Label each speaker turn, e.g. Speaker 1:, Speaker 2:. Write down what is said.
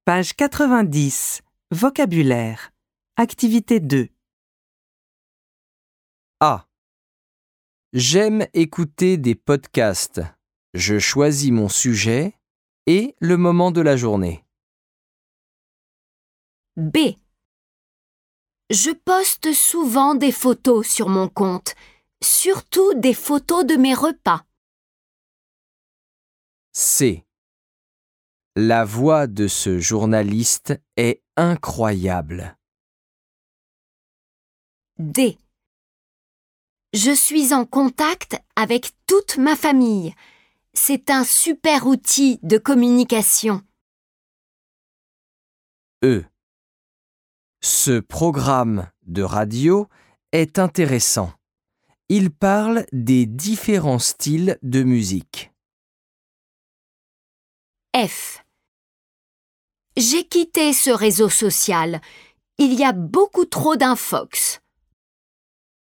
Speaker 1: Page 90. Vocabulaire. Activité 2.
Speaker 2: A. J'aime écouter des podcasts. Je choisis mon sujet et le moment de la journée.
Speaker 3: B. Je poste souvent des photos sur mon compte, surtout des photos de mes repas.
Speaker 2: C. La voix de ce journaliste est incroyable.
Speaker 3: D. Je suis en contact avec toute ma famille. C'est un super outil de communication.
Speaker 2: E. Ce programme de radio est intéressant. Il parle des différents styles de musique.
Speaker 3: F. J'ai quitté ce réseau social. Il y a beaucoup trop d'infox.